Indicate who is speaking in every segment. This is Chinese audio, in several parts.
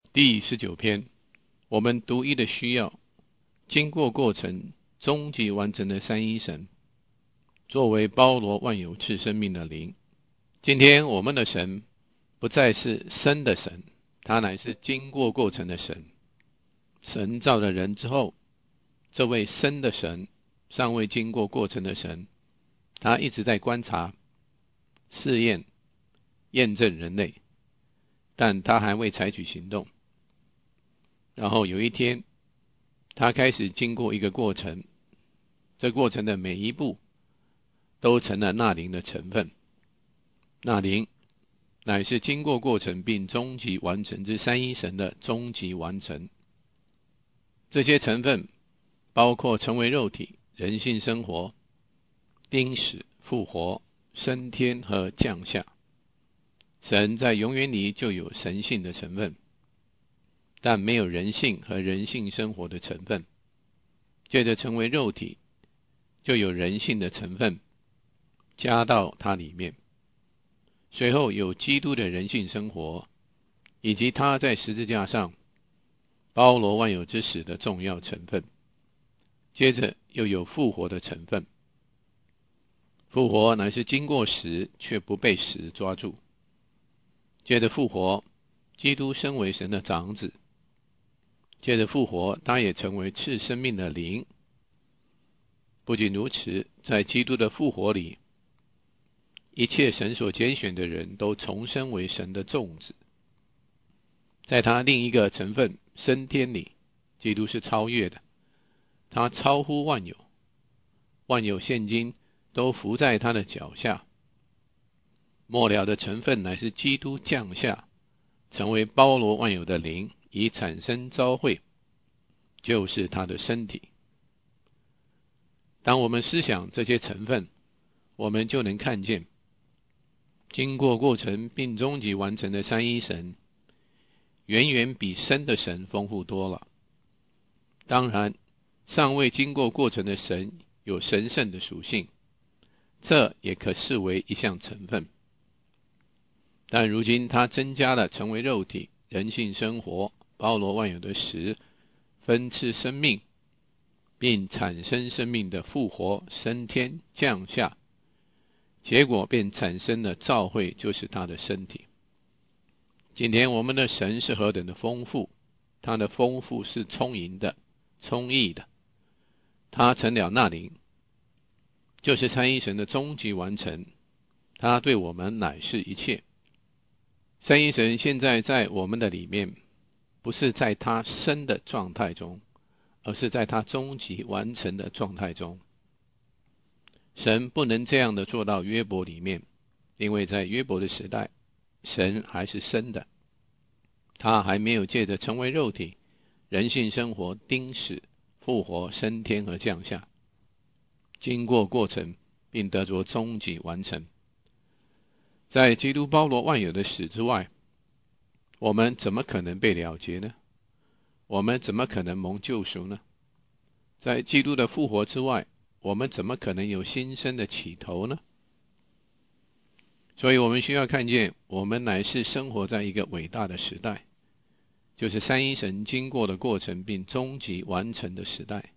Speaker 1: 第19篇，我们独一的需要，经过过程，终极完成的三一神，作为包罗万有赐生命的灵。今天我们的神不再是生的神，他乃是经过过程的神。神造了人之后，这位生的神，尚未经过过程的神，他一直在观察、试验、验证人类，但他还未采取行动。然后有一天，他开始经过一个过程，这过程的每一步都成了那灵的成分。那灵乃是经过过程并终极完成之三一神的终极完成。这些成分包括成为肉体、人性生活、钉死、复活、升天和降下。神在永远里就有神性的成分，但没有人性和人性生活的成分。接着成为肉体，就有人性的成分加到它里面。随后有基督的人性生活，以及他在十字架上包罗万有之死的重要成分。接着又有复活的成分。复活乃是经过死却不被死抓住。接着复活，基督身为神的长子。接着复活，他也成为赐生命的灵。不仅如此，在基督的复活里，一切神所拣选的人都重生为神的种子。在他另一个成分升天里，基督是超越的，他超乎万有，万有现今都伏在他的脚下。末了的成分乃是基督降下，成为包罗万有的灵，以产生召会，就是他的身体。当我们思想这些成分，我们就能看见经过过程并终极完成的三一神，远远比生的神丰富多了。当然，尚未经过过程的神有神圣的属性，这也可视为一项成分。但如今他增加了成为肉体、人性生活、包罗万有的死、分赐生命，并产生生命的复活、升天、降下，结果便产生了召会，就是他的身体。今天我们的神是何等的丰富，他的丰富是充盈的、充溢的。他成了那灵，就是三一神的终极完成，他对我们乃是一切。三一神现在在我们的里面，不是在他生的状态中，而是在他终极完成的状态中。神不能这样的做到约伯里面，因为在约伯的时代，神还是生的，他还没有借着成为肉体、人性生活、钉死、复活、升天和降下，经过过程并得着终极完成。在基督包罗万有的死之外，我们怎么可能被了结呢？我们怎么可能蒙救赎呢？在基督的复活之外，我们怎么可能有新生的起头呢？所以我们需要看见，我们乃是生活在一个伟大的时代，就是三一神经过的过程并终极完成的时代。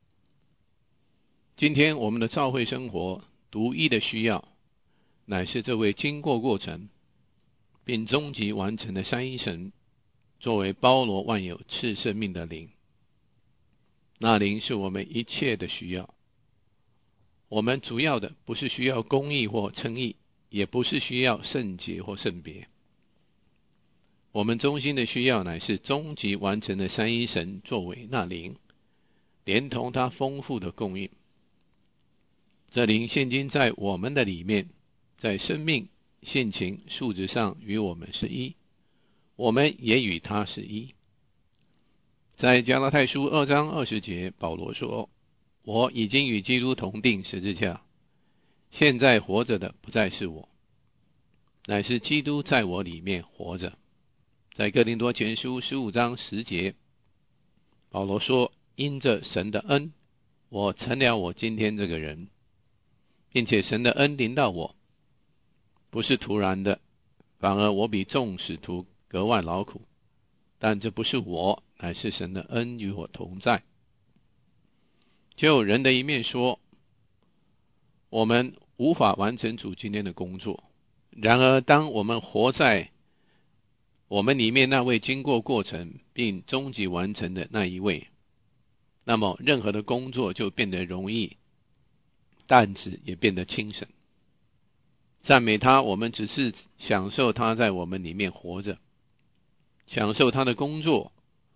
Speaker 1: 今天我们的教会生活独一的需要，乃是这位经过过程并终极完成的三一神，作为包罗万有赐生命的灵。那灵是我们一切的需要。我们主要的不是需要公义或称义，也不是需要圣洁或圣别。我们中心的需要乃是终极完成的三一神作为那灵，连同他丰富的供应。这灵现今在我们的里面，在生命、性情、素质上与我们是一，我们也与他是一。在加拉太书2章20节，保罗说：我已经与基督同定十字架，现在活着的不再是我，乃是基督在我里面活着。在哥林多前书15章10节，保罗说：因着神的恩，我成了我今天这个人，并且神的恩临到我，不是突然的，反而我比众使徒格外劳苦， 但这不是我，乃是神的恩与我同在。就人的一面说，我们无法完成主今天的工作。然而当我们活在我们里面那位经过过程并终极完成的那一位，那么任何的工作就变得容易，担子也变得轻省。赞美他，我们只是享受他在我们里面活着，享受他的工作。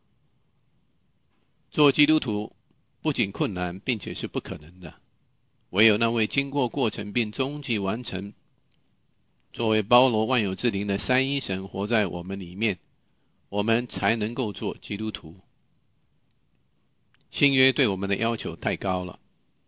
Speaker 1: 做基督徒不仅困难，并且是不可能的。唯有那位经过过程并终极完成，作为包罗万有之灵的三一神活在我们里面，我们才能够做基督徒。新约对我们的要求太高了，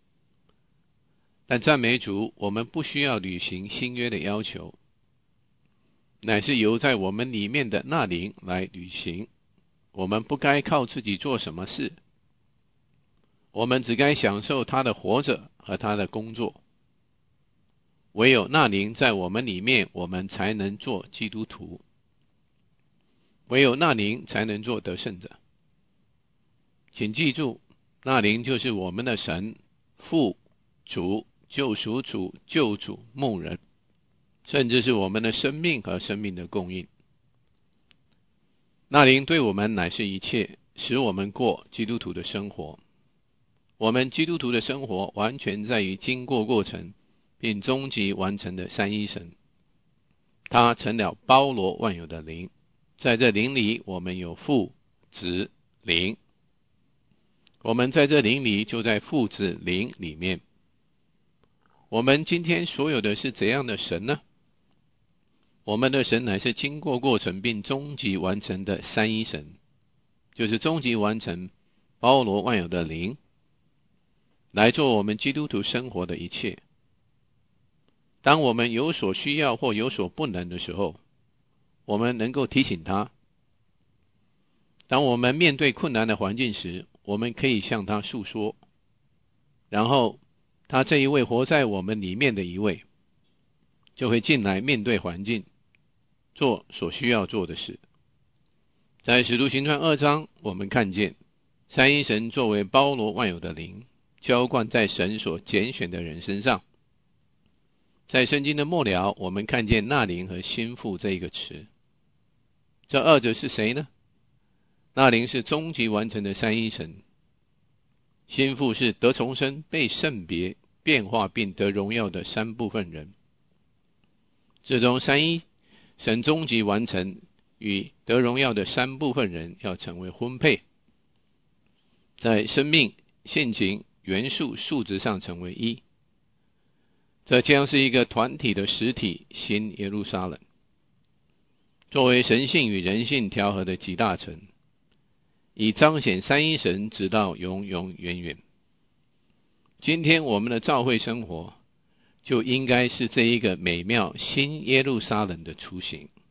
Speaker 1: 但赞美主，我们不需要履行新约的要求，乃是由在我们里面的那灵来履行。我们不该靠自己做什么事，我们只该享受他的活着和他的工作。唯有那灵在我们里面，我们才能做基督徒。唯有那灵才能做得胜者。请记住，那灵就是我们的神、父、主、救赎主、救主、牧人，甚至是我们的生命和生命的供应。那灵对我们乃是一切，使我们过基督徒的生活。我们基督徒的生活完全在于经过过程并终极完成的三一神。他成了包罗万有的灵，在这灵里我们有父、子、灵。我们在这灵里，就在父子灵里面。我们今天所有的是怎样的神呢？我们的神乃是经过过程并终极完成的三一神，就是终极完成包罗万有的灵，来做我们基督徒生活的一切。当我们有所需要或有所不能的时候，我们能够提醒他。当我们面对困难的环境时，我们可以向他诉说，然后他这一位活在我们里面的一位，就会进来面对环境，做所需要做的事。在使徒行传2章，我们看见三一神作为包罗万有的灵，浇灌在神所拣选的人身上。在圣经的末了，我们看见那灵和心腹这一个词，这二者是谁呢？那灵是终极完成的三一神，心腹是得重生、被圣别、变化并得荣耀的三部分人。这种三一神终极完成与得荣耀的三部分人要成为婚配，在生命、性情、元素、数值上成为一。这将是一个团体的实体新耶路撒冷，作为神性与人性调和的集大成，以彰显三一神直到永永远远。今天我们的教会生活就应该是这一个美妙新耶路撒冷的雏形。